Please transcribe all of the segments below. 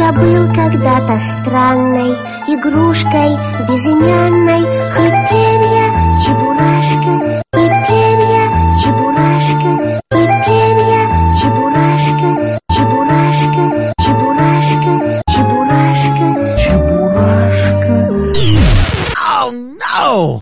Я был когда-то странной игрушкой безымянной. И перья, чебурашка, и перья, чебурашка, и перья, чебурашка, чебурашка, чебурашка, чебурашка, чебурашка. Oh no!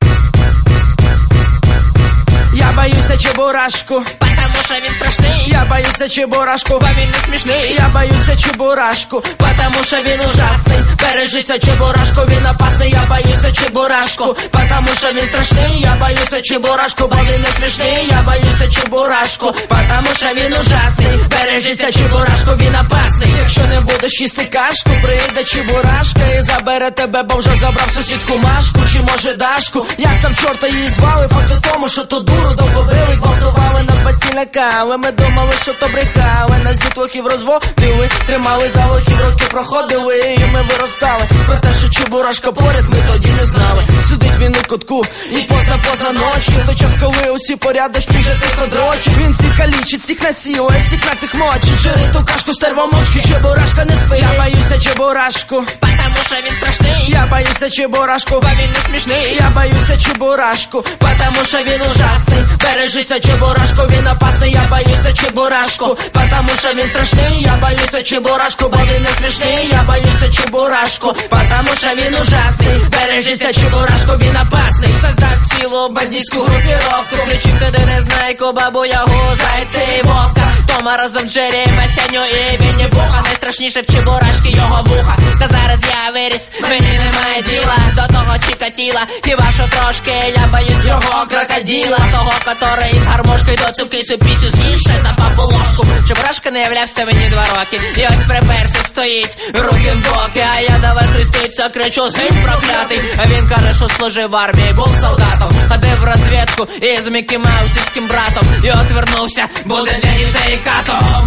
Я боюсь чебурашку, потому що він страшний. я боюсь чебурашку, Бо він не смішний. я боюсь чебурашку, Потому що він ужасний. Бережися, чебурашку, він опасний. Я боюся чебурашку, потому що він страшний. Я боюся чебурашку, бо він не смішний. Я боюся чебурашку, потому що він ужасний. Бережися, чебурашку, він опасний. якщо не будеш їсти кашку, прийде чебурашка і забере тебе, бо вже забрав сусідку Машку, чи може Дашку. Як там чорта її звали, факт у тому, що ту дуру довго били, гвалтували, нас батьки лякали. Ми думали, що то брехали, нас дітлахів розводили, тримали за лохів, роки проходили, і ми виростали. Про те, що чебурашка поряд, ми тоді не знали. Сидить він у кутку, і поздно ночі, той час, коли усі порядочні вже тихо дрочі. Він всіх калічить, всіх насилує, всіх нафіг мочить. Жири ту кашку стервомочки, чебурашка не спить. Я боюся чебурашку, Потому що він страшний. я боюся чебурашку, Бо він не смішний. я боюся чебурашку, Потому що він ужасний. Бережися, чебурашку, він опасний. Я боюся чебурашку, потому що він страшний. Я боюся чебурашку, бо він не смішний. Я боюся чебурашку, потому що він ужасний. Бережися, чебурашку, він опасний. Создав цілу бандитську групіровку, включив туди Незнайку, Бабу Ягу, Зайця і Вовка, Тома разом Джері, Масяню і Вінні Пуха. Найстрашніше в чебурашки його вуха. Та зараз я виріс, мені немає діла до того Чикатіла. Хіба що трошки я боюсь його крокодила, того, котрий з гармошкою до цю кицю піцю з'їще за папу ложку. Чебурашка не являвся мені 2 роки, і ось приперся, стоїть, руки в боки, а я давай хреститься, кричу: «Син проклятий!» А він каже, що служив в армії, був солдатом, ходив в розвідку із Мікі Маусівським братом, і отвернувся, буде для дітей катом.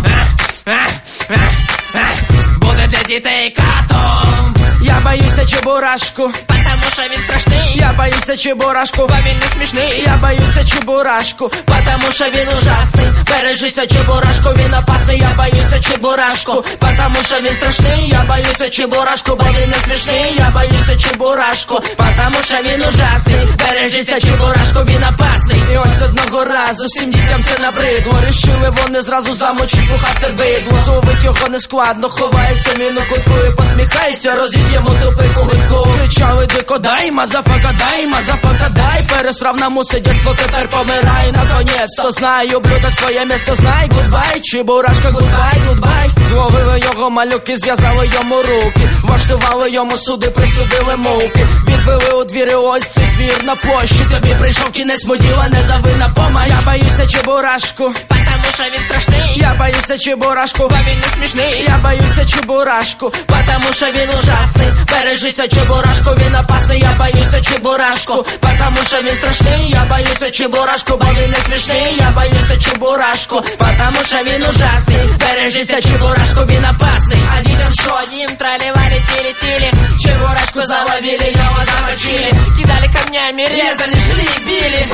Буде для дітей катом. я боюся чебурашку, Потому що він страшний. я боюся чебурашку, Бо він не смішний. я боюся чебурашку, Потому що він ужасний. Бережися, чебурашку, він опасний. Я боюся чебурашку, потому що він страшний. Я боюся чебурашку, бо він не смішний. Я боюся чебурашку, потому що він ужасний. Бережися, чебурашку, він опасний. І ось одного разу всім дітям це набридло. Рішили вони зразу замочить вухати бидло. Зловить його не складно, ховається він у кутку і посміхається, розіб'ємо тупику гудку. Кричали дико: дай, мазафака, дай. Пересрав на мусидятство, тепер помирай наконець-то. Знай, ублюдок, своє місто знай. Гудбай, чебурашка, гудбай. Зловили його малюки, зв'язали йому руки, влаштували йому суди, присудили муки. Відвели у двір, і ось цей звір на площі. Тобі прийшов кінець, моділа, не завинна помай. Я боюся чебурашку, Потому що він страшний. я боюся чебурашку, Бо він не смішний. я боюся чебурашку, Потому що він ужасний. Бережися, чебурашку, він опасний. Я боюся чебурашку, потому що він страшний. Я боюся чебурашку, бо він не смішний. Я боюся чебурашку, потому що він ужасний. Бережися, чебурашку, він опасний. А дітям що? Їм трали-вали, тили-тили. Чебурашку заловили, його замочили, кидали камнями, резали, жгли, били.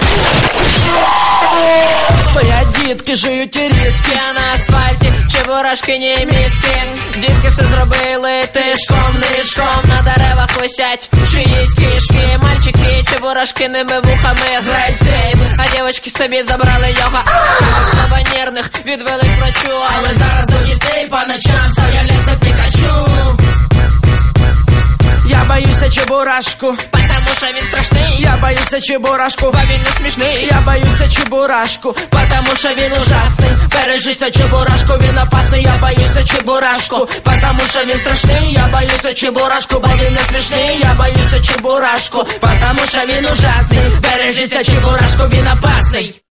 стоять дітки, жують і різки, Я на асфальті, чебурашки німецькі. Дітки все зробили тишком, нишком. На деревах висять чиїсь кішки. Мальчики, чебурашкиними вухами грають в теніс. А дівочки собі забрали його слабонервних, відвели к врачу. Але зараз до дітей по ночам з'являється Пікачу. я боюся чебурашку, Потому що він страшний. я боюся чебурашку, Бо він не смішний. я боюся чебурашку, Потому що він ужасний. Бережися, чебурашку, він опасний. Я боюся чебурашку, потому що він страшний. Я боюся чебурашку, бо він не смішний. Я боюся чебурашку, потому що він ужасний. Бережися, чебурашку, він опасний.